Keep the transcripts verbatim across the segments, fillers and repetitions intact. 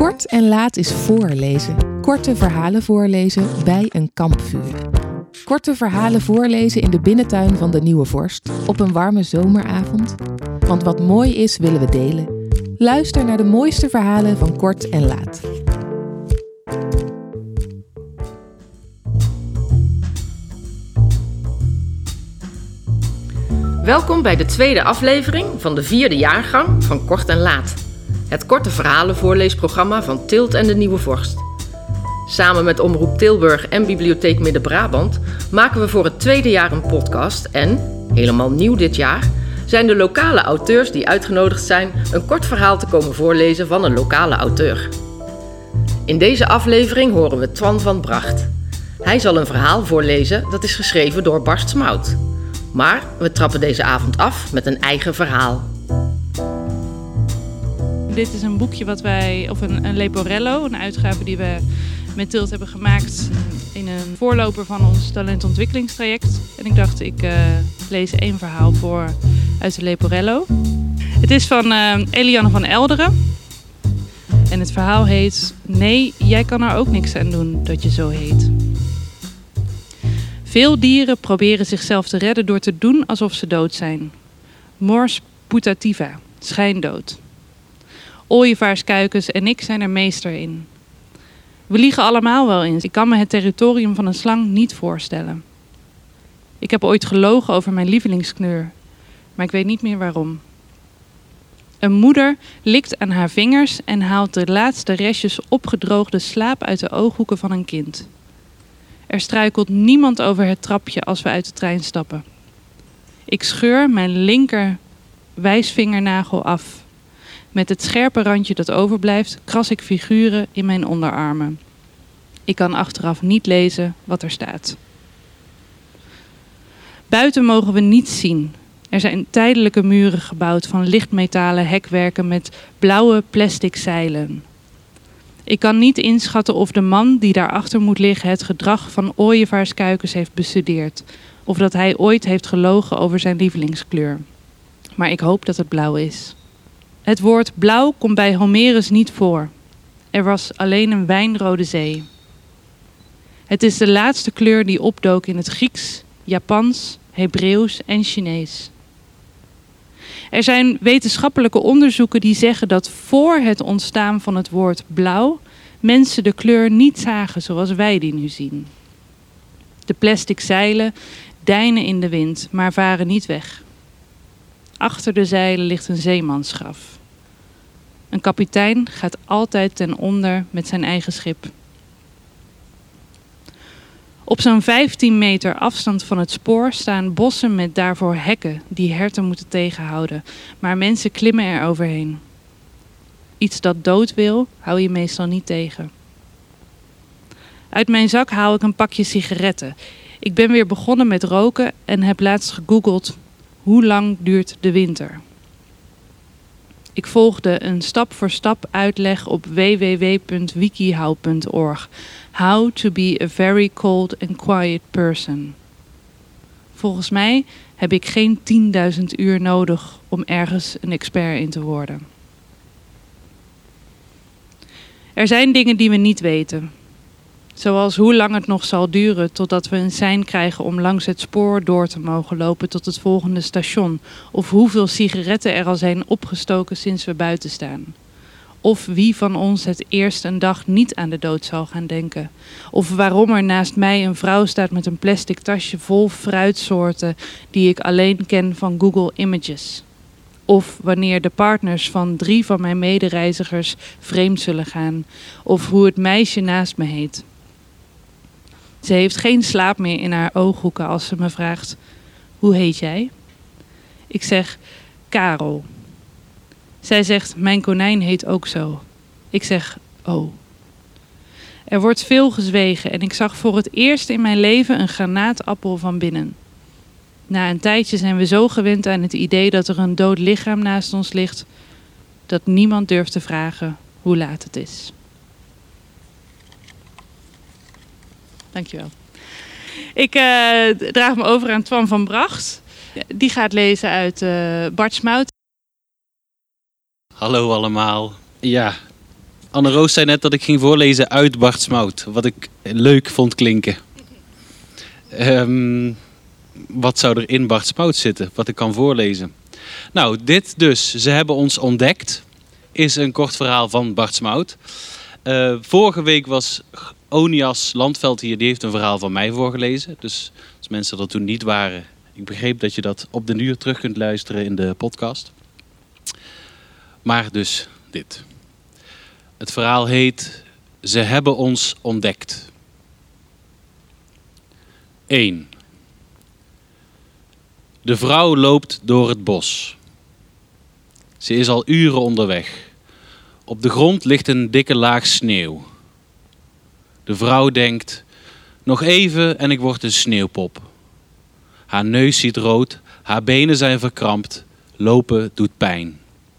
Kort en laat is voorlezen. Korte verhalen voorlezen bij een kampvuur. Korte verhalen voorlezen in de binnentuin van de Nieuwe Vorst op een warme zomeravond. Want wat mooi is, willen we delen. Luister naar de mooiste verhalen van Kort en Laat. Welkom bij de tweede aflevering van de vierde jaargang van Kort en Laat. Het korte verhalenvoorleesprogramma van Tilt en de Nieuwe Vorst. Samen met Omroep Tilburg en Bibliotheek Midden-Brabant maken we voor het tweede jaar een podcast en, helemaal nieuw dit jaar, zijn de lokale auteurs die uitgenodigd zijn een kort verhaal te komen voorlezen van een lokale auteur. In deze aflevering horen we Twan van Bracht. Hij zal een verhaal voorlezen dat is geschreven door Bart Smout. Maar we trappen deze avond af met een eigen verhaal. Dit is een boekje wat wij, of een, een Leporello, een uitgave die we met Tilt hebben gemaakt in een voorloper van ons talentontwikkelingstraject. En ik dacht, ik uh, lees één verhaal voor uit de Leporello. Het is van uh, Eliane van Elderen. En het verhaal heet: Nee, jij kan er ook niks aan doen dat je zo heet. Veel dieren proberen zichzelf te redden door te doen alsof ze dood zijn. Mors putativa, schijndood. Ooievaarskuikens en ik zijn er meester in. We liegen allemaal wel eens. Ik kan me het territorium van een slang niet voorstellen. Ik heb ooit gelogen over mijn lievelingskleur, maar ik weet niet meer waarom. Een moeder likt aan haar vingers en haalt de laatste restjes opgedroogde slaap uit de ooghoeken van een kind. Er struikelt niemand over het trapje als we uit de trein stappen. Ik scheur mijn linker wijsvingernagel af. Met het scherpe randje dat overblijft, kras ik figuren in mijn onderarmen. Ik kan achteraf niet lezen wat er staat. Buiten mogen we niets zien. Er zijn tijdelijke muren gebouwd van lichtmetalen hekwerken met blauwe plastic zeilen. Ik kan niet inschatten of de man die daarachter moet liggen het gedrag van ooievaarskuikens heeft bestudeerd. Of dat hij ooit heeft gelogen over zijn lievelingskleur. Maar ik hoop dat het blauw is. Het woord blauw komt bij Homerus niet voor. Er was alleen een wijnrode zee. Het is de laatste kleur die opdook in het Grieks, Japans, Hebreeuws en Chinees. Er zijn wetenschappelijke onderzoeken die zeggen dat voor het ontstaan van het woord blauw mensen de kleur niet zagen zoals wij die nu zien. De plastic zeilen deinen in de wind, maar varen niet weg. Achter de zeilen ligt een zeemansgraf. Een kapitein gaat altijd ten onder met zijn eigen schip. Op zo'n vijftien meter afstand van het spoor staan bossen met daarvoor hekken die herten moeten tegenhouden, maar mensen klimmen er overheen. Iets dat dood wil, hou je meestal niet tegen. Uit mijn zak haal ik een pakje sigaretten. Ik ben weer begonnen met roken en heb laatst gegoogeld: hoe lang duurt de winter? Ik volgde een stap-voor-stap uitleg op w w w punt wikihow punt org. How to be a very cold and quiet person. Volgens mij heb ik geen tienduizend uur nodig om ergens een expert in te worden. Er zijn dingen die we niet weten. Zoals hoe lang het nog zal duren totdat we een sein krijgen om langs het spoor door te mogen lopen tot het volgende station. Of hoeveel sigaretten er al zijn opgestoken sinds we buiten staan. Of wie van ons het eerst een dag niet aan de dood zal gaan denken. Of waarom er naast mij een vrouw staat met een plastic tasje vol fruitsoorten die ik alleen ken van Google Images. Of wanneer de partners van drie van mijn medereizigers vreemd zullen gaan. Of hoe het meisje naast me heet. Ze heeft geen slaap meer in haar ooghoeken als ze me vraagt: hoe heet jij? Ik zeg: Karel. Zij zegt: mijn konijn heet ook zo. Ik zeg: oh. Er wordt veel gezwegen en ik zag voor het eerst in mijn leven een granaatappel van binnen. Na een tijdje zijn we zo gewend aan het idee dat er een dood lichaam naast ons ligt, dat niemand durft te vragen hoe laat het is. Dankjewel. Ik uh, draag me over aan Twan van Bracht. Die gaat lezen uit uh, Bart Smout. Hallo allemaal. Ja, Anne-Roos zei net dat ik ging voorlezen uit Bart Smout. Wat ik leuk vond klinken. Um, wat zou er in Bart Smout zitten? Wat ik kan voorlezen? Nou, dit dus. Ze hebben ons ontdekt. Is een kort verhaal van Bart Smout. Uh, vorige week was Onias Landveld hier. Die heeft een verhaal van mij voorgelezen. Dus als mensen er toen niet waren. Ik begreep dat je dat op den duur terug kunt luisteren in de podcast. Maar dus dit. Het verhaal heet Ze hebben ons ontdekt. één. De vrouw loopt door het bos. Ze is al uren onderweg. Op de grond ligt een dikke laag sneeuw. De vrouw denkt, nog even en ik word een sneeuwpop. Haar neus ziet rood, haar benen zijn verkrampt, lopen doet pijn.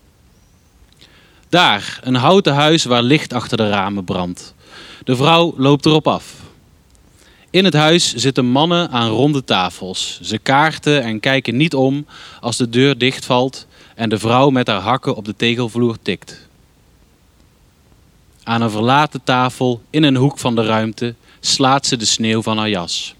Daar, een houten huis waar licht achter de ramen brandt. De vrouw loopt erop af. In het huis zitten mannen aan ronde tafels. Ze kaarten en kijken niet om als de deur dichtvalt en de vrouw met haar hakken op de tegelvloer tikt. Aan een verlaten tafel in een hoek van de ruimte slaat ze de sneeuw van haar jas.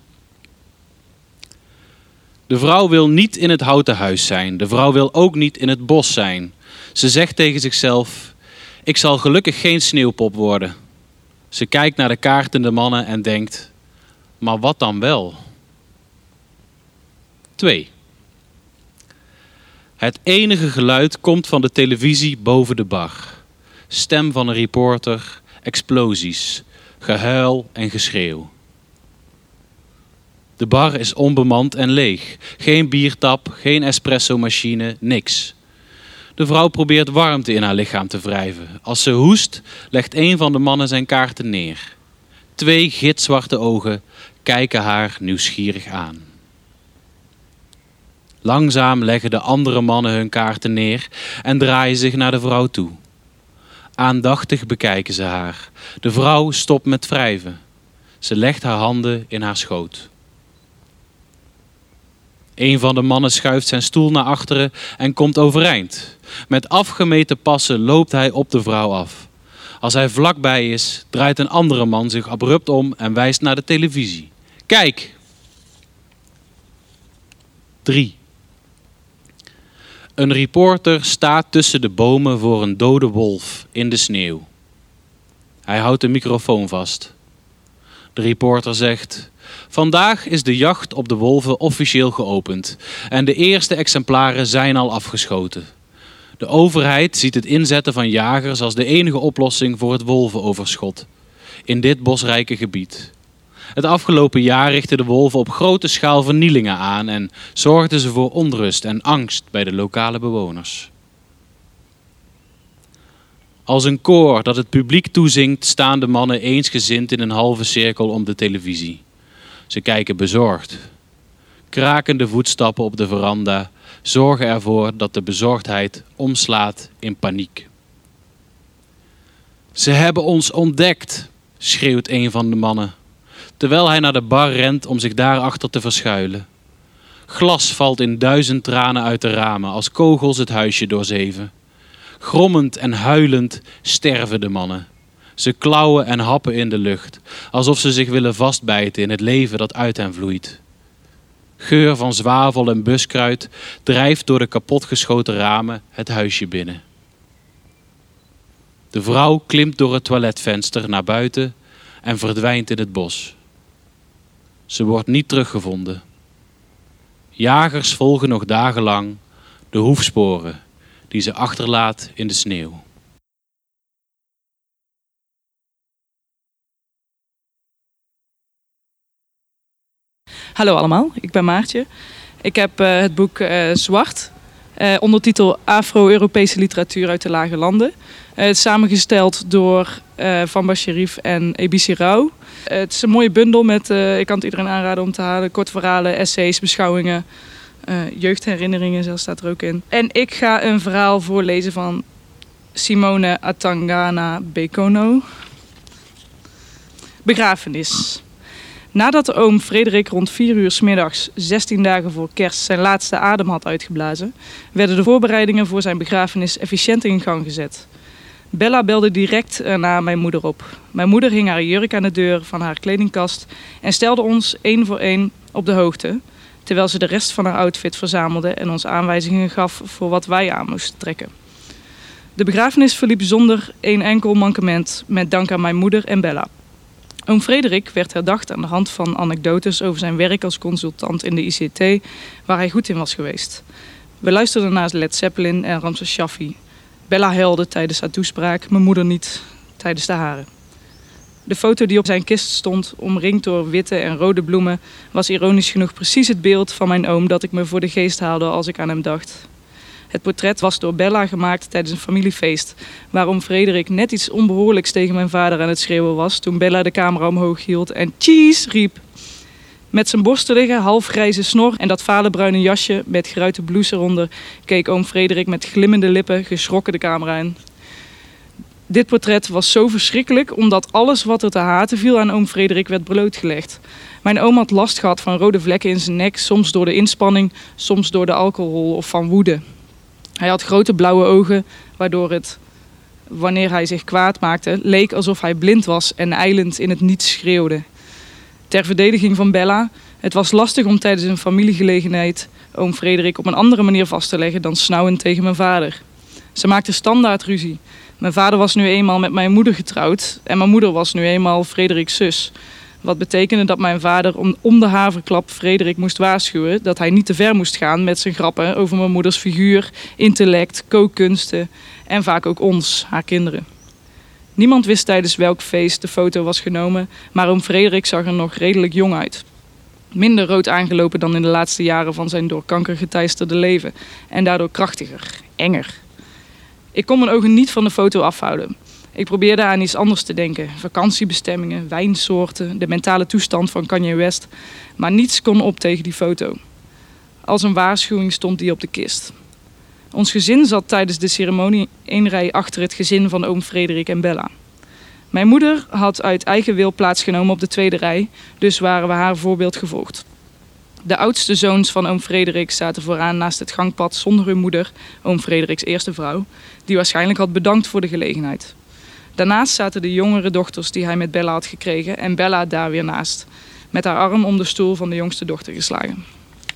De vrouw wil niet in het houten huis zijn. De vrouw wil ook niet in het bos zijn. Ze zegt tegen zichzelf, ik zal gelukkig geen sneeuwpop worden. Ze kijkt naar de kaartende mannen en denkt, maar wat dan wel? twee. Het enige geluid komt van de televisie boven de bar. Stem van een reporter, explosies, gehuil en geschreeuw. De bar is onbemand en leeg. Geen biertap, geen espresso-machine, niks. De vrouw probeert warmte in haar lichaam te wrijven. Als ze hoest, legt een van de mannen zijn kaarten neer. Twee gitzwarte ogen kijken haar nieuwsgierig aan. Langzaam leggen de andere mannen hun kaarten neer en draaien zich naar de vrouw toe. Aandachtig bekijken ze haar. De vrouw stopt met wrijven. Ze legt haar handen in haar schoot. Een van de mannen schuift zijn stoel naar achteren en komt overeind. Met afgemeten passen loopt hij op de vrouw af. Als hij vlakbij is, draait een andere man zich abrupt om en wijst naar de televisie. Kijk! drie. Een reporter staat tussen de bomen voor een dode wolf in de sneeuw. Hij houdt de microfoon vast. De reporter zegt, vandaag is de jacht op de wolven officieel geopend en de eerste exemplaren zijn al afgeschoten. De overheid ziet het inzetten van jagers als de enige oplossing voor het wolvenoverschot in dit bosrijke gebied. Het afgelopen jaar richtten de wolven op grote schaal vernielingen aan en zorgden ze voor onrust en angst bij de lokale bewoners. Als een koor dat het publiek toezingt, staan de mannen eensgezind in een halve cirkel om de televisie. Ze kijken bezorgd. Krakende voetstappen op de veranda zorgen ervoor dat de bezorgdheid omslaat in paniek. Ze hebben ons ontdekt, schreeuwt een van de mannen, terwijl hij naar de bar rent om zich daarachter te verschuilen. Glas valt in duizend tranen uit de ramen als kogels het huisje doorzeven. Grommend en huilend sterven de mannen. Ze klauwen en happen in de lucht, alsof ze zich willen vastbijten in het leven dat uit hen vloeit. Geur van zwavel en buskruid drijft door de kapotgeschoten ramen het huisje binnen. De vrouw klimt door het toiletvenster naar buiten en verdwijnt in het bos. Ze wordt niet teruggevonden. Jagers volgen nog dagenlang de hoefsporen die ze achterlaat in de sneeuw. Hallo allemaal, ik ben Maartje. Ik heb uh, het boek uh, Zwart, uh, ondertitel Afro-Europese literatuur uit de lage landen. Uh, het is samengesteld door uh, Van Basherif en Ebisi Rauw. Uh, het is een mooie bundel met, uh, ik kan het iedereen aanraden om te halen, korte verhalen, essays, beschouwingen, uh, jeugdherinneringen zelfs staat er ook in. En ik ga een verhaal voorlezen van Simone Atangana Bekono. Begrafenis. Nadat oom Frederik rond vier uur 's middags, zestien dagen voor kerst, zijn laatste adem had uitgeblazen, werden de voorbereidingen voor zijn begrafenis efficiënt in gang gezet. Bella belde direct na mijn moeder op. Mijn moeder hing haar jurk aan de deur van haar kledingkast en stelde ons één voor één op de hoogte, terwijl ze de rest van haar outfit verzamelde en ons aanwijzingen gaf voor wat wij aan moesten trekken. De begrafenis verliep zonder één enkel mankement, met dank aan mijn moeder en Bella. Oom Frederik werd herdacht aan de hand van anekdotes over zijn werk als consultant in de I C T, waar hij goed in was geweest. We luisterden naar Led Zeppelin en Ramses Shaffi. Bella huilde tijdens haar toespraak, mijn moeder niet tijdens de hare. De foto die op zijn kist stond, omringd door witte en rode bloemen, was ironisch genoeg precies het beeld van mijn oom dat ik me voor de geest haalde als ik aan hem dacht. Het portret was door Bella gemaakt tijdens een familiefeest, waar oom Frederik net iets onbehoorlijks tegen mijn vader aan het schreeuwen was toen Bella de camera omhoog hield en cheese riep. Met zijn borstelige, halfgrijze snor en dat vale bruine jasje met geruite blouse eronder keek oom Frederik met glimmende lippen geschrokken de camera in. Dit portret was zo verschrikkelijk omdat alles wat er te haten viel aan oom Frederik werd blootgelegd. Mijn oom had last gehad van rode vlekken in zijn nek, soms door de inspanning, soms door de alcohol of van woede. Hij had grote blauwe ogen, waardoor het, wanneer hij zich kwaad maakte, leek alsof hij blind was en ijlend in het niets schreeuwde. Ter verdediging van Bella, het was lastig om tijdens een familiegelegenheid oom Frederik op een andere manier vast te leggen dan snauwend tegen mijn vader. Ze maakte standaard ruzie. Mijn vader was nu eenmaal met mijn moeder getrouwd en mijn moeder was nu eenmaal Frederiks zus. Wat betekende dat mijn vader om, om de haverklap Frederik moest waarschuwen dat hij niet te ver moest gaan met zijn grappen over mijn moeders figuur, intellect, kookkunsten en vaak ook ons, haar kinderen. Niemand wist tijdens welk feest de foto was genomen, maar oom Frederik zag er nog redelijk jong uit. Minder rood aangelopen dan in de laatste jaren van zijn door kanker geteisterde leven en daardoor krachtiger, enger. Ik kon mijn ogen niet van de foto afhouden. Ik probeerde aan iets anders te denken. Vakantiebestemmingen, wijnsoorten, de mentale toestand van Kanye West. Maar niets kon op tegen die foto. Als een waarschuwing stond die op de kist. Ons gezin zat tijdens de ceremonie één rij achter het gezin van oom Frederik en Bella. Mijn moeder had uit eigen wil plaatsgenomen op de tweede rij, dus waren we haar voorbeeld gevolgd. De oudste zoons van oom Frederik zaten vooraan naast het gangpad zonder hun moeder, oom Frederiks eerste vrouw, die waarschijnlijk had bedankt voor de gelegenheid. Daarnaast zaten de jongere dochters die hij met Bella had gekregen en Bella daar weer naast, met haar arm om de stoel van de jongste dochter geslagen.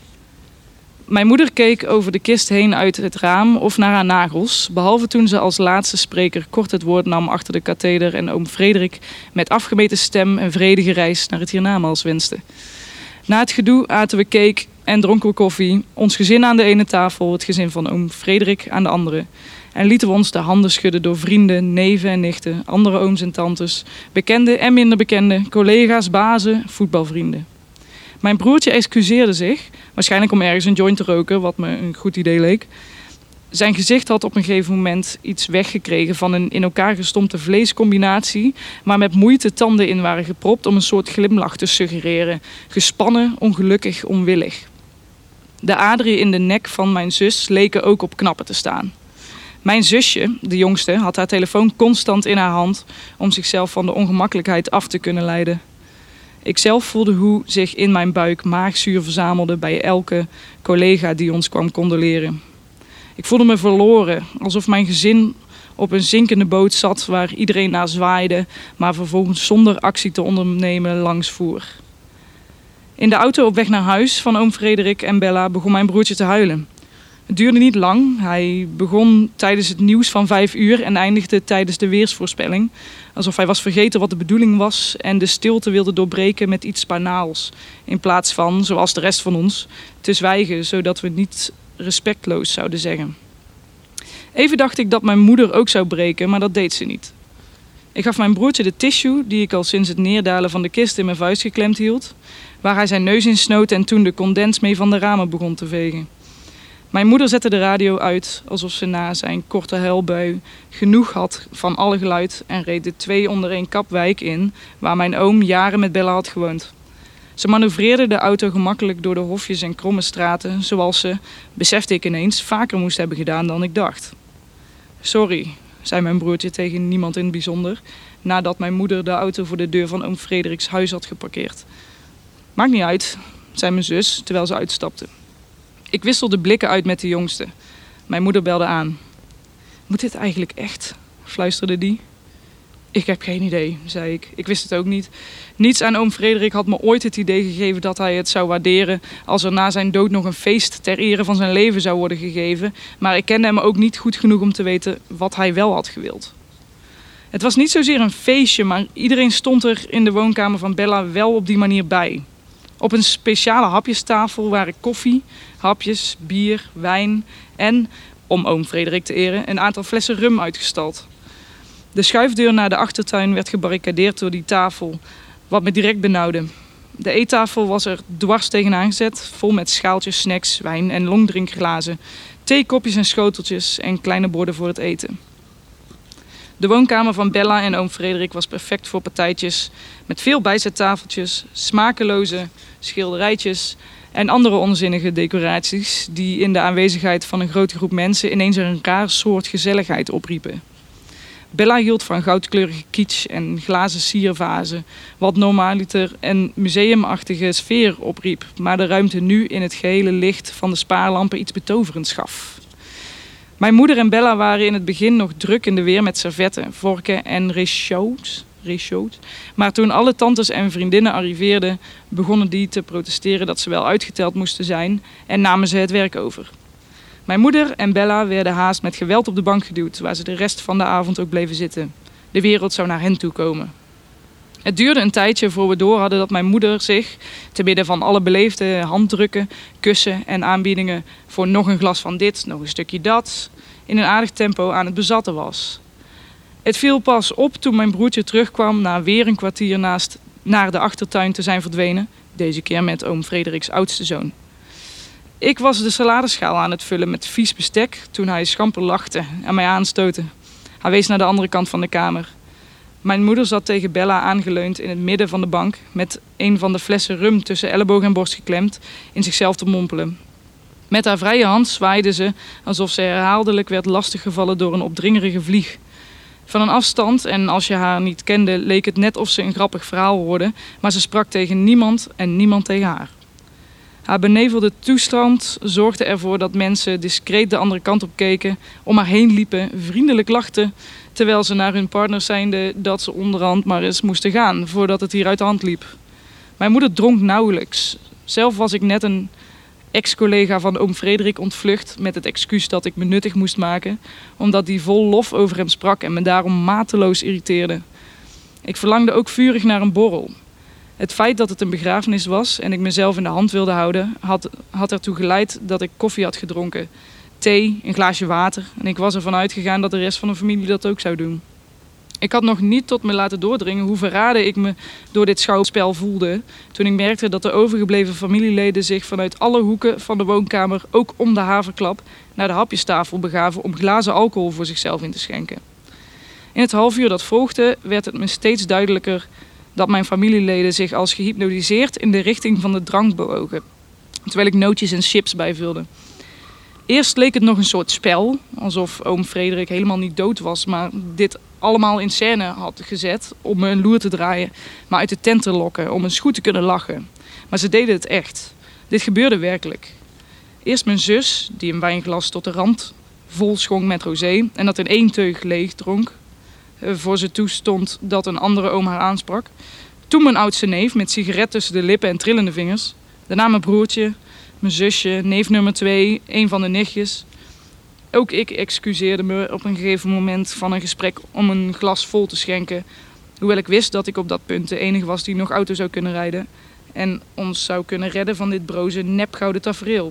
Mijn moeder keek over de kist heen uit het raam of naar haar nagels, behalve toen ze als laatste spreker kort het woord nam achter de katheder en oom Frederik met afgemeten stem een vredige reis naar het hiernamaals wenste. Na het gedoe aten we cake en dronken we koffie, ons gezin aan de ene tafel, het gezin van oom Frederik aan de andere. En lieten we ons de handen schudden door vrienden, neven en nichten, andere ooms en tantes, bekende en minder bekende, collega's, bazen, voetbalvrienden. Mijn broertje excuseerde zich, waarschijnlijk om ergens een joint te roken, wat me een goed idee leek. Zijn gezicht had op een gegeven moment iets weggekregen van een in elkaar gestompte vleescombinatie, waar met moeite tanden in waren gepropt om een soort glimlach te suggereren. Gespannen, ongelukkig, onwillig. De aderen in de nek van mijn zus leken ook op knappen te staan. Mijn zusje, de jongste, had haar telefoon constant in haar hand om zichzelf van de ongemakkelijkheid af te kunnen leiden. Ikzelf voelde hoe zich in mijn buik maagzuur verzamelde bij elke collega die ons kwam condoleren. Ik voelde me verloren, alsof mijn gezin op een zinkende boot zat waar iedereen naar zwaaide, maar vervolgens zonder actie te ondernemen langs voer. In de auto op weg naar huis van oom Frederik en Bella begon mijn broertje te huilen. Het duurde niet lang. Hij begon tijdens het nieuws van vijf uur en eindigde tijdens de weersvoorspelling. Alsof hij was vergeten wat de bedoeling was en de stilte wilde doorbreken met iets banaals. In plaats van, zoals de rest van ons, te zwijgen zodat we niet respectloos zouden zeggen. Even dacht ik dat mijn moeder ook zou breken, maar dat deed ze niet. Ik gaf mijn broertje de tissue die ik al sinds het neerdalen van de kist in mijn vuist geklemd hield, waar hij zijn neus in snoot en toen de condens mee van de ramen begon te vegen. Mijn moeder zette de radio uit alsof ze na zijn korte huilbui genoeg had van alle geluid en reed de twee onder één kapwijk in waar mijn oom jaren met Bella had gewoond. Ze manoeuvreerde de auto gemakkelijk door de hofjes en kromme straten, zoals ze, besefte ik ineens, vaker moest hebben gedaan dan ik dacht. Sorry, zei mijn broertje tegen niemand in het bijzonder, nadat mijn moeder de auto voor de deur van oom Frederiks huis had geparkeerd. Maakt niet uit, zei mijn zus, terwijl ze uitstapte. Ik wisselde blikken uit met de jongste. Mijn moeder belde aan. Moet dit eigenlijk echt? fluisterde die. Ik heb geen idee, zei ik. Ik wist het ook niet. Niets aan oom Frederik had me ooit het idee gegeven dat hij het zou waarderen als er na zijn dood nog een feest ter ere van zijn leven zou worden gegeven. Maar ik kende hem ook niet goed genoeg om te weten wat hij wel had gewild. Het was niet zozeer een feestje, maar iedereen stond er in de woonkamer van Bella wel op die manier bij. Op een speciale hapjestafel waren koffie, hapjes, bier, wijn en, om oom Frederik te eren, een aantal flessen rum uitgestald. De schuifdeur naar de achtertuin werd gebarricadeerd door die tafel, wat me direct benauwde. De eettafel was er dwars tegenaan gezet, vol met schaaltjes, snacks, wijn en longdrinkglazen, theekopjes en schoteltjes en kleine borden voor het eten. De woonkamer van Bella en oom Frederik was perfect voor partijtjes met veel bijzettafeltjes, smakeloze schilderijtjes en andere onzinnige decoraties die in de aanwezigheid van een grote groep mensen ineens een raar soort gezelligheid opriepen. Bella hield van goudkleurige kitsch en glazen siervazen, wat normaliter een museumachtige sfeer opriep, maar de ruimte nu in het gehele licht van de spaarlampen iets betoverends gaf. Mijn moeder en Bella waren in het begin nog druk in de weer met servetten, vorken en réchauds. réchauds. Maar toen alle tantes en vriendinnen arriveerden, begonnen die te protesteren dat ze wel uitgeteld moesten zijn en namen ze het werk over. Mijn moeder en Bella werden haast met geweld op de bank geduwd, waar ze de rest van de avond ook bleven zitten. De wereld zou naar hen toe komen. Het duurde een tijdje voor we door hadden dat mijn moeder zich, te midden van alle beleefde handdrukken, kussen en aanbiedingen voor nog een glas van dit, nog een stukje dat, in een aardig tempo aan het bezatten was. Het viel pas op toen mijn broertje terugkwam na weer een kwartier naast naar de achtertuin te zijn verdwenen, deze keer met oom Frederiks oudste zoon. Ik was de saladeschaal aan het vullen met vies bestek toen hij schamper lachte en mij aanstootte. Hij wees naar de andere kant van de kamer. Mijn moeder zat tegen Bella aangeleund in het midden van de bank met een van de flessen rum tussen elleboog en borst geklemd in zichzelf te mompelen. Met haar vrije hand zwaaide ze alsof ze herhaaldelijk werd lastiggevallen door een opdringerige vlieg. Van een afstand, en als je haar niet kende, leek het net of ze een grappig verhaal hoorde, maar ze sprak tegen niemand en niemand tegen haar. Haar benevelde toestand zorgde ervoor dat mensen discreet de andere kant op keken, om haar heen liepen, vriendelijk lachten, terwijl ze naar hun partners zeiden dat ze onderhand maar eens moesten gaan, voordat het hier uit de hand liep. Mijn moeder dronk nauwelijks. Zelf was ik net een ex-collega van oom Frederik ontvlucht met het excuus dat ik me nuttig moest maken, omdat die vol lof over hem sprak en me daarom mateloos irriteerde. Ik verlangde ook vurig naar een borrel. Het feit dat het een begrafenis was en ik mezelf in de hand wilde houden, had, had ertoe geleid dat ik koffie had gedronken, thee, een glaasje water en ik was ervan uitgegaan dat de rest van de familie dat ook zou doen. Ik had nog niet tot me laten doordringen hoe verraden ik me door dit schouwspel voelde, toen ik merkte dat de overgebleven familieleden zich vanuit alle hoeken van de woonkamer, ook om de haverklap, naar de hapjestafel begaven om glazen alcohol voor zichzelf in te schenken. In het half uur dat volgde werd het me steeds duidelijker dat mijn familieleden zich als gehypnotiseerd in de richting van de drank bewogen, terwijl ik nootjes en chips bijvulde. Eerst leek het nog een soort spel, alsof oom Frederik helemaal niet dood was, maar dit allemaal in scène had gezet om me een loer te draaien, maar uit de tent te lokken, om eens goed te kunnen lachen. Maar ze deden het echt. Dit gebeurde werkelijk. Eerst mijn zus, die een wijnglas tot de rand vol schonk met rosé en dat in één teug leeg dronk, voor ze toestond dat een andere oom haar aansprak. Toen mijn oudste neef met sigaret tussen de lippen en trillende vingers. Daarna mijn broertje, mijn zusje, neef nummer twee, een van de nichtjes. Ook ik excuseerde me op een gegeven moment van een gesprek om een glas vol te schenken. Hoewel ik wist dat ik op dat punt de enige was die nog auto zou kunnen rijden en ons zou kunnen redden van dit broze nepgouden tafereel.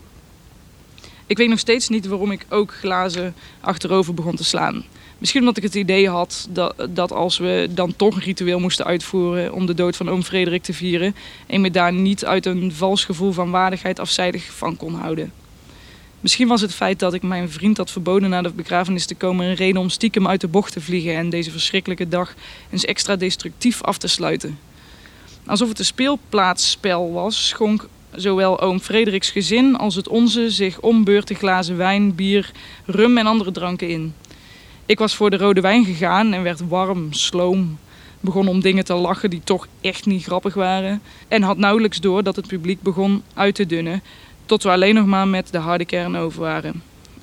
Ik weet nog steeds niet waarom ik ook glazen achterover begon te slaan. Misschien omdat ik het idee had dat, dat als we dan toch een ritueel moesten uitvoeren om de dood van oom Frederik te vieren, ik me daar niet uit een vals gevoel van waardigheid afzijdig van kon houden. Misschien was het feit dat ik mijn vriend had verboden naar de begrafenis te komen een reden om stiekem uit de bocht te vliegen en deze verschrikkelijke dag eens extra destructief af te sluiten. Alsof het een speelplaatsspel was, schonk zowel oom Frederiks gezin als het onze zich om beurten glazen wijn, bier, rum en andere dranken in. Ik was voor de rode wijn gegaan en werd warm, sloom, begon om dingen te lachen die toch echt niet grappig waren en had nauwelijks door dat het publiek begon uit te dunnen tot we alleen nog maar met de harde kern over waren.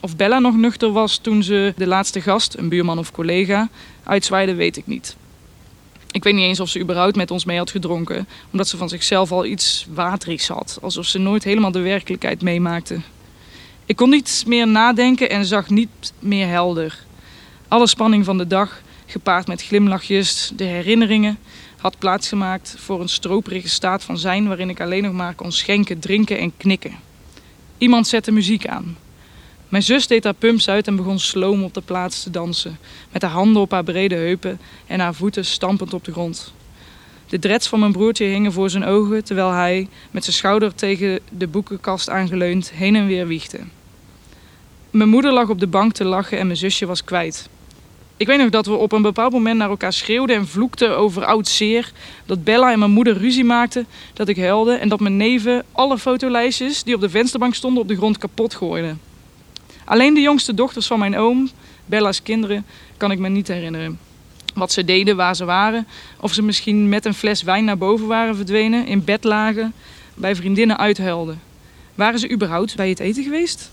Of Bella nog nuchter was toen ze de laatste gast, een buurman of collega, uitzwaaide, weet ik niet. Ik weet niet eens of ze überhaupt met ons mee had gedronken, omdat ze van zichzelf al iets waterigs had, alsof ze nooit helemaal de werkelijkheid meemaakte. Ik kon niet meer nadenken en zag niet meer helder. Alle spanning van de dag, gepaard met glimlachjes, de herinneringen, had plaatsgemaakt voor een stroperige staat van zijn waarin ik alleen nog maar kon schenken, drinken en knikken. Iemand zette muziek aan. Mijn zus deed haar pumps uit en begon sloom op de plaats te dansen, met haar handen op haar brede heupen en haar voeten stampend op de grond. De dreads van mijn broertje hingen voor zijn ogen, terwijl hij, met zijn schouder tegen de boekenkast aangeleund, heen en weer wiegde. Mijn moeder lag op de bank te lachen en mijn zusje was kwijt. Ik weet nog dat we op een bepaald moment naar elkaar schreeuwden en vloekten over oud zeer, dat Bella en mijn moeder ruzie maakten, dat ik huilde en dat mijn neven alle fotolijstjes die op de vensterbank stonden op de grond kapot gooiden. Alleen de jongste dochters van mijn oom, Bella's kinderen, kan ik me niet herinneren. Wat ze deden, waar ze waren, of ze misschien met een fles wijn naar boven waren verdwenen, in bed lagen, bij vriendinnen uithuilden. Waren ze überhaupt bij het eten geweest?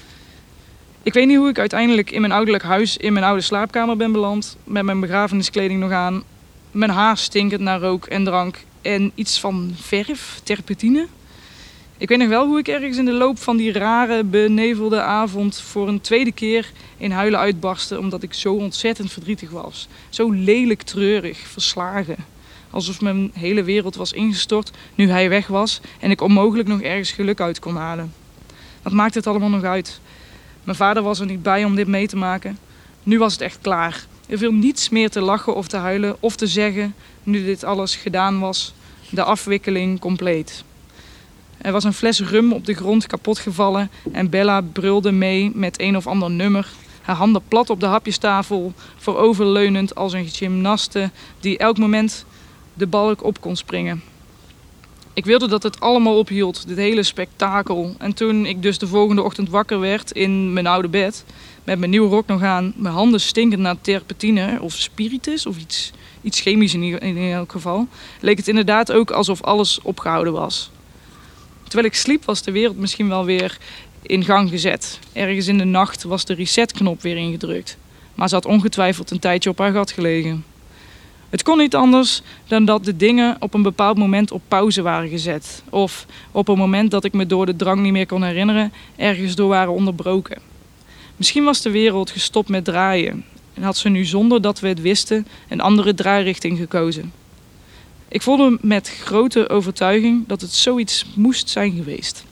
Ik weet niet hoe ik uiteindelijk in mijn ouderlijk huis in mijn oude slaapkamer ben beland, met mijn begrafeniskleding nog aan, mijn haar stinkend naar rook en drank en iets van verf, terpentine. Ik weet nog wel hoe ik ergens in de loop van die rare, benevelde avond voor een tweede keer in huilen uitbarstte, omdat ik zo ontzettend verdrietig was. Zo lelijk treurig, verslagen. Alsof mijn hele wereld was ingestort nu hij weg was en ik onmogelijk nog ergens geluk uit kon halen. Wat maakt het allemaal nog uit? Mijn vader was er niet bij om dit mee te maken. Nu was het echt klaar. Er viel niets meer te lachen of te huilen of te zeggen nu dit alles gedaan was. De afwikkeling compleet. Er was een fles rum op de grond kapot gevallen en Bella brulde mee met een of ander nummer. Haar handen plat op de hapjestafel, vooroverleunend als een gymnaste die elk moment de balk op kon springen. Ik wilde dat het allemaal ophield, dit hele spektakel. En toen ik dus de volgende ochtend wakker werd in mijn oude bed, met mijn nieuwe rok nog aan, mijn handen stinkend naar terpentine of spiritus of iets, iets chemisch in, in elk geval, leek het inderdaad ook alsof alles opgehouden was. Terwijl ik sliep was de wereld misschien wel weer in gang gezet. Ergens in de nacht was de resetknop weer ingedrukt. Maar ze had ongetwijfeld een tijdje op haar gat gelegen. Het kon niet anders dan dat de dingen op een bepaald moment op pauze waren gezet. Of op een moment dat ik me door de drang niet meer kon herinneren, ergens door waren onderbroken. Misschien was de wereld gestopt met draaien. En had ze nu zonder dat we het wisten een andere draairichting gekozen. Ik voelde met grote overtuiging dat het zoiets moest zijn geweest.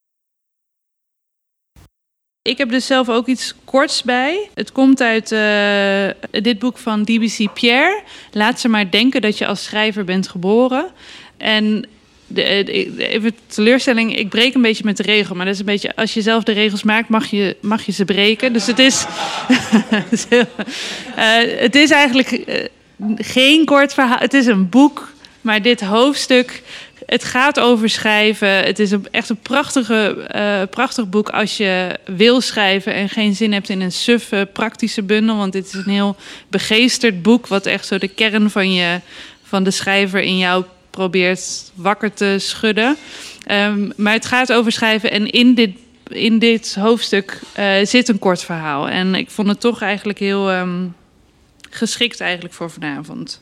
Ik heb dus zelf ook iets korts bij. Het komt uit uh, dit boek van D B C Pierre. Laat ze maar denken dat je als schrijver bent geboren. En de, de, even teleurstelling, ik breek een beetje met de regel. Maar dat is een beetje, als je zelf de regels maakt, mag je, mag je ze breken. Dus het is, uh, het is eigenlijk uh, geen kort verhaal. Het is een boek, maar dit hoofdstuk, het gaat over schrijven. Het is een, echt een prachtige, uh, prachtig boek als je wil schrijven en geen zin hebt in een suffe, praktische bundel. Want dit is een heel begeesterd boek, wat echt zo de kern van, je, van de schrijver in jou probeert wakker te schudden. Um, maar het gaat over schrijven en in dit, in dit hoofdstuk uh, zit een kort verhaal. En ik vond het toch eigenlijk heel um, geschikt eigenlijk voor vanavond.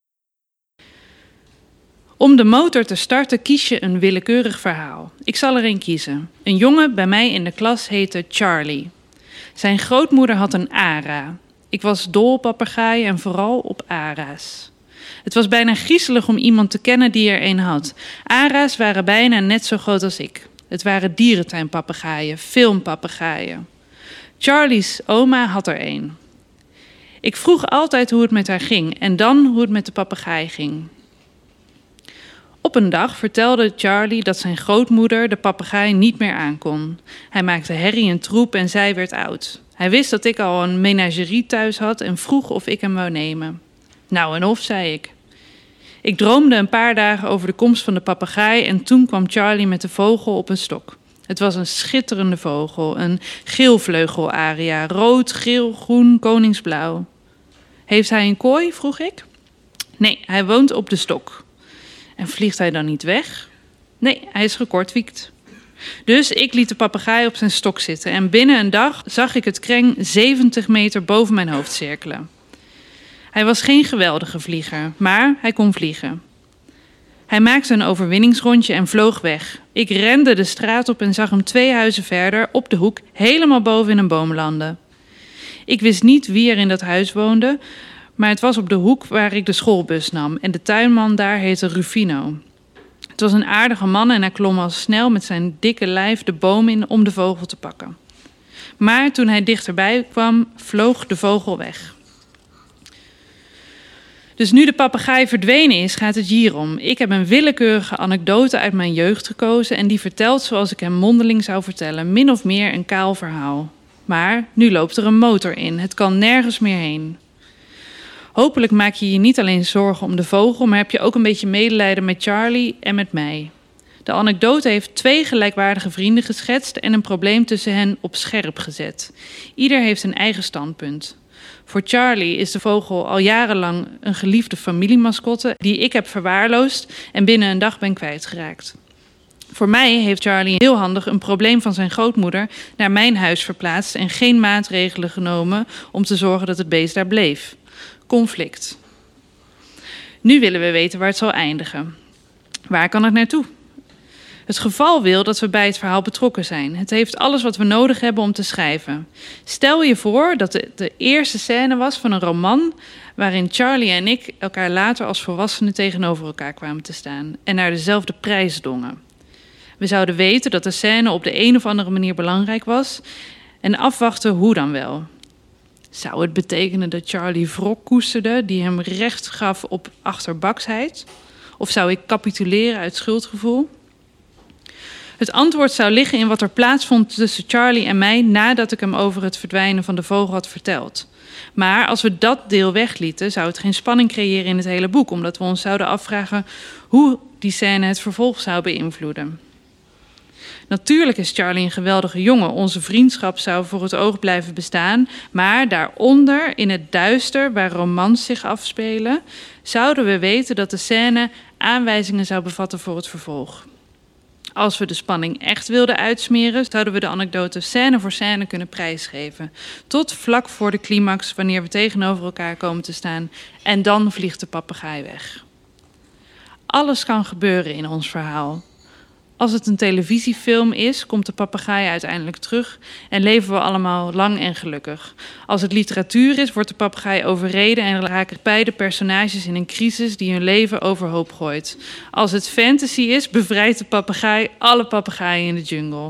Om de motor te starten kies je een willekeurig verhaal. Ik zal er een kiezen. Een jongen bij mij in de klas heette Charlie. Zijn grootmoeder had een ara. Ik was dol op papegaaien en vooral op ara's. Het was bijna griezelig om iemand te kennen die er een had. Ara's waren bijna net zo groot als ik. Het waren dierentuinpapegaaien, filmpapegaaien. Charlie's oma had er een. Ik vroeg altijd hoe het met haar ging en dan hoe het met de papegaai ging. Op een dag vertelde Charlie dat zijn grootmoeder de papegaai niet meer aankon. Hij maakte herrie en troep en zij werd oud. Hij wist dat ik al een menagerie thuis had en vroeg of ik hem wou nemen. Nou en of, zei ik. Ik droomde een paar dagen over de komst van de papegaai en toen kwam Charlie met de vogel op een stok. Het was een schitterende vogel, een geelvleugelaria, rood, geel, groen, koningsblauw. Heeft hij een kooi, vroeg ik. Nee, hij woont op de stok. En vliegt hij dan niet weg? Nee, hij is gekortwiekt. Dus ik liet de papegaai op zijn stok zitten en binnen een dag zag ik het kreng zeventig meter boven mijn hoofd cirkelen. Hij was geen geweldige vlieger, maar hij kon vliegen. Hij maakte een overwinningsrondje en vloog weg. Ik rende de straat op en zag hem twee huizen verder, op de hoek, helemaal boven in een boom landen. Ik wist niet wie er in dat huis woonde, maar het was op de hoek waar ik de schoolbus nam en de tuinman daar heette Rufino. Het was een aardige man en hij klom al snel met zijn dikke lijf de boom in om de vogel te pakken. Maar toen hij dichterbij kwam, vloog de vogel weg. Dus nu de papegaai verdwenen is, gaat het hier om. Ik heb een willekeurige anekdote uit mijn jeugd gekozen en die vertelt zoals ik hem mondeling zou vertellen, min of meer een kaal verhaal. Maar nu loopt er een motor in, het kan nergens meer heen. Hopelijk maak je je niet alleen zorgen om de vogel, maar heb je ook een beetje medelijden met Charlie en met mij. De anekdote heeft twee gelijkwaardige vrienden geschetst en een probleem tussen hen op scherp gezet. Ieder heeft een eigen standpunt. Voor Charlie is de vogel al jarenlang een geliefde familiemascotte die ik heb verwaarloosd en binnen een dag ben kwijtgeraakt. Voor mij heeft Charlie heel handig een probleem van zijn grootmoeder naar mijn huis verplaatst en geen maatregelen genomen om te zorgen dat het beest daar bleef. Conflict. Nu willen we weten waar het zal eindigen. Waar kan het naartoe? Het geval wil dat we bij het verhaal betrokken zijn. Het heeft alles wat we nodig hebben om te schrijven. Stel je voor dat het de eerste scène was van een roman waarin Charlie en ik elkaar later als volwassenen tegenover elkaar kwamen te staan en naar dezelfde prijs dongen. We zouden weten dat de scène op de een of andere manier belangrijk was en afwachten hoe dan wel. Zou het betekenen dat Charlie wrok koesterde die hem recht gaf op achterbaksheid? Of zou ik capituleren uit schuldgevoel? Het antwoord zou liggen in wat er plaatsvond tussen Charlie en mij nadat ik hem over het verdwijnen van de vogel had verteld. Maar als we dat deel weglieten, zou het geen spanning creëren in het hele boek, omdat we ons zouden afvragen hoe die scène het vervolg zou beïnvloeden. Natuurlijk is Charlie een geweldige jongen. Onze vriendschap zou voor het oog blijven bestaan. Maar daaronder, in het duister waar romans zich afspelen, zouden we weten dat de scène aanwijzingen zou bevatten voor het vervolg. Als we de spanning echt wilden uitsmeren, zouden we de anekdote scène voor scène kunnen prijsgeven. Tot vlak voor de climax, wanneer we tegenover elkaar komen te staan. En dan vliegt de papegaai weg. Alles kan gebeuren in ons verhaal. Als het een televisiefilm is, komt de papegaai uiteindelijk terug en leven we allemaal lang en gelukkig. Als het literatuur is, wordt de papegaai overreden en raken beide personages in een crisis die hun leven overhoop gooit. Als het fantasy is, bevrijdt de papegaai alle papegaaien in de jungle.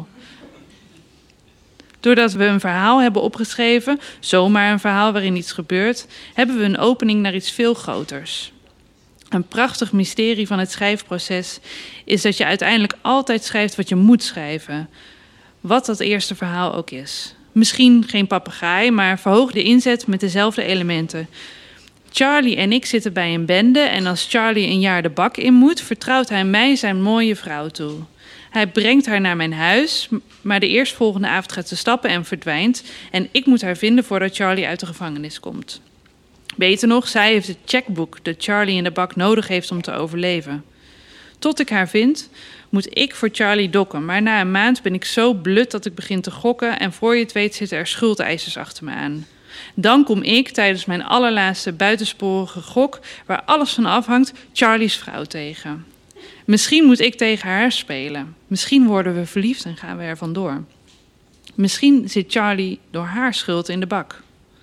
Doordat we een verhaal hebben opgeschreven, zomaar een verhaal waarin iets gebeurt, hebben we een opening naar iets veel groters. Een prachtig mysterie van het schrijfproces is dat je uiteindelijk altijd schrijft wat je moet schrijven. Wat dat eerste verhaal ook is. Misschien geen papegaai, maar verhoog de inzet met dezelfde elementen. Charlie en ik zitten bij een bende en als Charlie een jaar de bak in moet, vertrouwt hij mij zijn mooie vrouw toe. Hij brengt haar naar mijn huis, maar de eerstvolgende avond gaat ze stappen en verdwijnt. En ik moet haar vinden voordat Charlie uit de gevangenis komt. Beter nog, zij heeft het checkboek dat Charlie in de bak nodig heeft om te overleven. Tot ik haar vind, moet ik voor Charlie dokken. Maar na een maand ben ik zo blut dat ik begin te gokken en voor je het weet zitten er schuldeisers achter me aan. Dan kom ik tijdens mijn allerlaatste buitensporige gok, waar alles van afhangt, Charlie's vrouw tegen. Misschien moet ik tegen haar spelen. Misschien worden we verliefd en gaan we er vandoor. Misschien zit Charlie door haar schuld in de bak.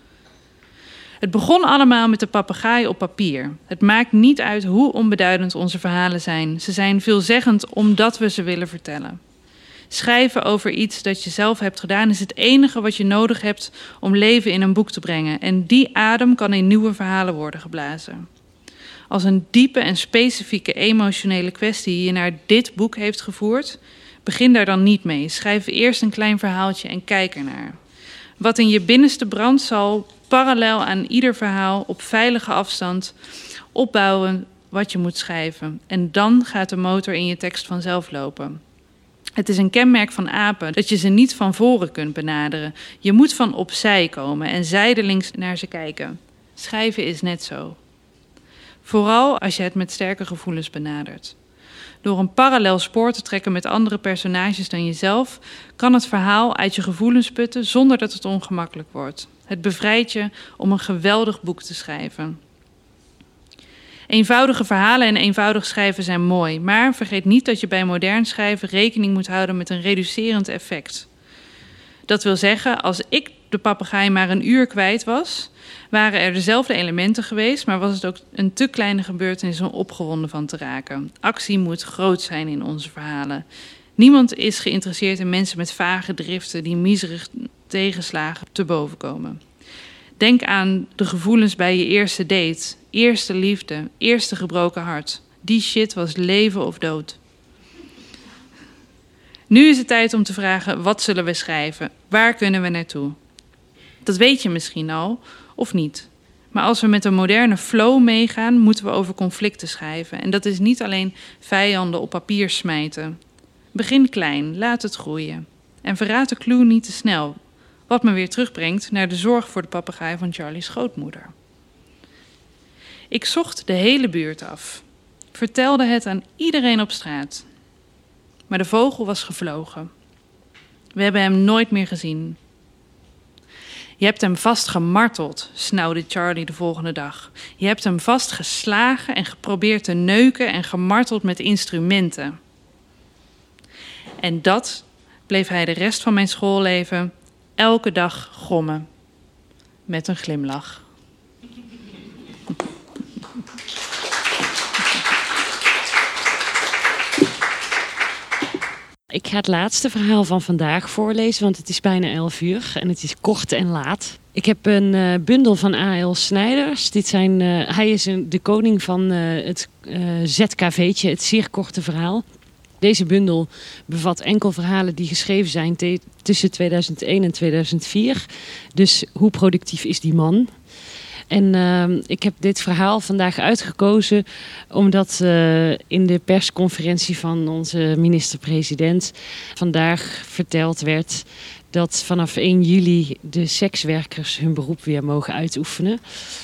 Het begon allemaal met de papegaai op papier. Het maakt niet uit hoe onbeduidend onze verhalen zijn. Ze zijn veelzeggend omdat we ze willen vertellen. Schrijven over iets dat je zelf hebt gedaan is het enige wat je nodig hebt om leven in een boek te brengen. En die adem kan in nieuwe verhalen worden geblazen. Als een diepe en specifieke emotionele kwestie je naar dit boek heeft gevoerd, begin daar dan niet mee. Schrijf eerst een klein verhaaltje en kijk ernaar. Wat in je binnenste brandt zal parallel aan ieder verhaal op veilige afstand opbouwen wat je moet schrijven. En dan gaat de motor in je tekst vanzelf lopen. Het is een kenmerk van apen dat je ze niet van voren kunt benaderen. Je moet van opzij komen en zijdelings naar ze kijken. Schrijven is net zo. Vooral als je het met sterke gevoelens benadert. Door een parallel spoor te trekken met andere personages dan jezelf, kan het verhaal uit je gevoelens putten zonder dat het ongemakkelijk wordt. Het bevrijdt je om een geweldig boek te schrijven. Eenvoudige verhalen en eenvoudig schrijven zijn mooi, maar vergeet niet dat je bij modern schrijven rekening moet houden met een reducerend effect. Dat wil zeggen, als ik de papegaai maar een uur kwijt was, waren er dezelfde elementen geweest, maar was het ook een te kleine gebeurtenis om opgewonden van te raken. Actie moet groot zijn in onze verhalen. Niemand is geïnteresseerd in mensen met vage driften die miserig tegenslagen te boven komen. Denk aan de gevoelens bij je eerste date, eerste liefde, eerste gebroken hart. Die shit was leven of dood. Nu is het tijd om te vragen, wat zullen we schrijven? Waar kunnen we naartoe? Dat weet je misschien al, of niet. Maar als we met een moderne flow meegaan, moeten we over conflicten schrijven. En dat is niet alleen vijanden op papier smijten. Begin klein, laat het groeien. En verraad de clue niet te snel. Wat me weer terugbrengt naar de zorg voor de papegaai van Charlie's grootmoeder. Ik zocht de hele buurt af. Vertelde het aan iedereen op straat. Maar de vogel was gevlogen. We hebben hem nooit meer gezien. Je hebt hem vast gemarteld, snauwde Charlie de volgende dag. Je hebt hem vast geslagen en geprobeerd te neuken en gemarteld met instrumenten. En dat bleef hij de rest van mijn schoolleven elke dag grommen. Met een glimlach. Ik ga het laatste verhaal van vandaag voorlezen, want het is bijna elf uur en het is kort en laat. Ik heb een uh, bundel van A L Snijders. Dit zijn, uh, hij is een, de koning van uh, het uh, Z K V'tje, het zeer korte verhaal. Deze bundel bevat enkel verhalen die geschreven zijn te- tussen tweeduizend één en tweeduizend vier. Dus hoe productief is die man? En uh, ik heb dit verhaal vandaag uitgekozen omdat uh, in de persconferentie van onze minister-president vandaag verteld werd dat vanaf één juli de sekswerkers hun beroep weer mogen uitoefenen.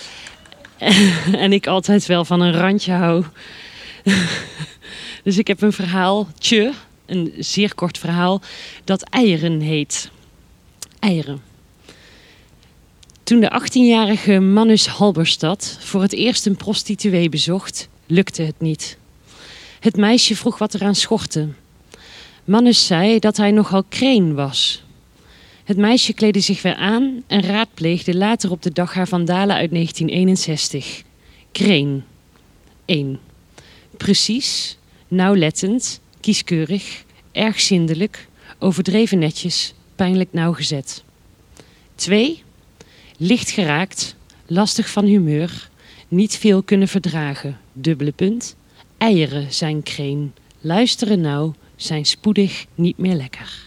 En ik altijd wel van een randje hou. Dus ik heb een verhaaltje, een zeer kort verhaal, dat Eieren heet. Eieren. Toen de achttienjarige Manus Halberstad voor het eerst een prostituee bezocht, lukte het niet. Het meisje vroeg wat eraan schortte. Manus zei dat hij nogal kreen was. Het meisje kleedde zich weer aan en raadpleegde later op de dag haar vandalen uit negentien eenenzestig. Kreen. één. Precies, nauwlettend, kieskeurig, erg zindelijk, overdreven netjes, pijnlijk nauwgezet. twee. Licht geraakt, lastig van humeur, niet veel kunnen verdragen, dubbele punt. Eieren zijn kreen, luisteren nauw, zijn spoedig niet meer lekker.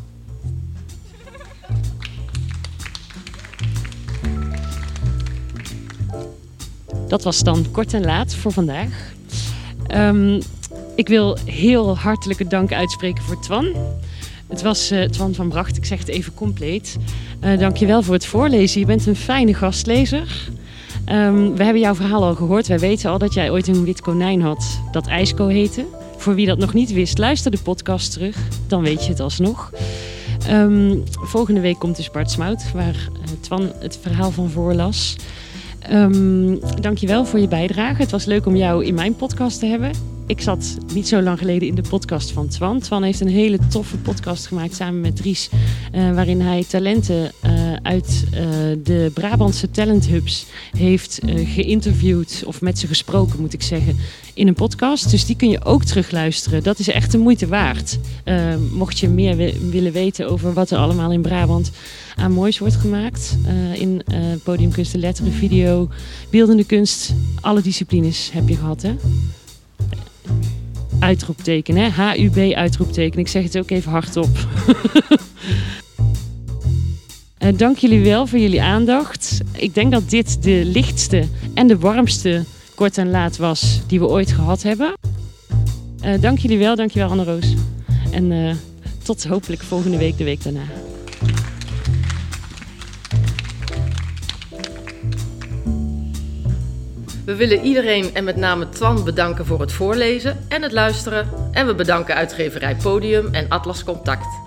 Dat was dan kort en laat voor vandaag. Um, ik wil heel hartelijke dank uitspreken voor Twan. Het was uh, Twan van Bracht, ik zeg het even compleet. Uh, Dank je wel voor het voorlezen. Je bent een fijne gastlezer. Um, we hebben jouw verhaal al gehoord. Wij weten al dat jij ooit een wit konijn had dat IJsko heette. Voor wie dat nog niet wist, luister de podcast terug. Dan weet je het alsnog. Um, volgende week komt dus Bart Smout, waar uh, Twan het verhaal van voorlas. Um, Dank je wel voor je bijdrage. Het was leuk om jou in mijn podcast te hebben. Ik zat niet zo lang geleden in de podcast van Twan. Twan heeft een hele toffe podcast gemaakt samen met Dries. Uh, waarin hij talenten uh, uit uh, de Brabantse talenthubs heeft uh, geïnterviewd. Of met ze gesproken, moet ik zeggen. In een podcast. Dus die kun je ook terugluisteren. Dat is echt de moeite waard. Uh, mocht je meer w- willen weten over wat er allemaal in Brabant aan moois wordt gemaakt. Uh, in uh, podiumkunsten, letteren, video, beeldende kunst. Alle disciplines heb je gehad, hè? Uitroepteken, hè? H U B uitroepteken. Ik zeg het ook even hardop. uh, dank jullie wel voor jullie aandacht. Ik denk dat dit de lichtste en de warmste kort en laat was die we ooit gehad hebben. Uh, dank jullie wel, dank je wel Anne-Roos. En uh, tot hopelijk volgende week, de week daarna. We willen iedereen en met name Twan bedanken voor het voorlezen en het luisteren. En we bedanken uitgeverij Podium en Atlas Contact.